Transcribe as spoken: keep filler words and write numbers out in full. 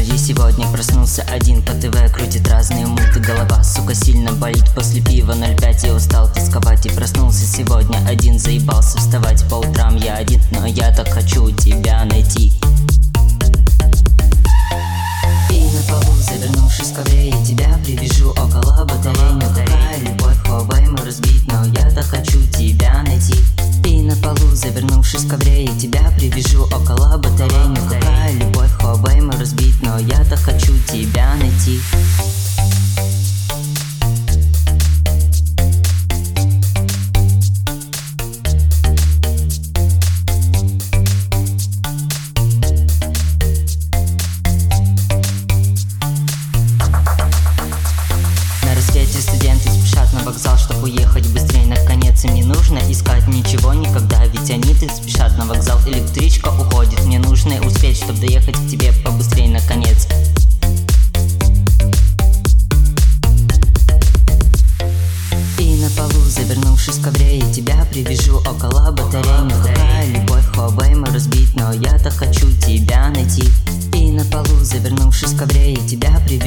И сегодня проснулся один, по ТВ крутит разные мульты. Голова, сука, сильно болит после пива ноль пять. Я устал тосковать и проснулся сегодня один. Заебался вставать по утрам я один, но я так хочу тебя найти. И на полу, завернувшись в ковре, я тебя привяжу около батареи. Ну какая любовь, Huawei мой разбит, но я так хочу тебя найти. И на полу, завернувшись в ковре, я тебя привяжу около батареи. Ну какая любовь, Huawei мой разбит, но я так хочу тебя найти. Студенты спешат на вокзал, чтобы уехать быстрее наконец. Им не нужно искать ничего никогда, ведь они-то спешат на вокзал. Электричка уходит, мне нужно успеть, чтобы доехать к тебе побыстрее наконец. И на полу, завернувшись в ковре, я тебя привяжу около батареи. Ну какая любовь, Huawei мой разбит, но я так хочу тебя найти. И на полу, завернувшись в ковре, я тебя привяжу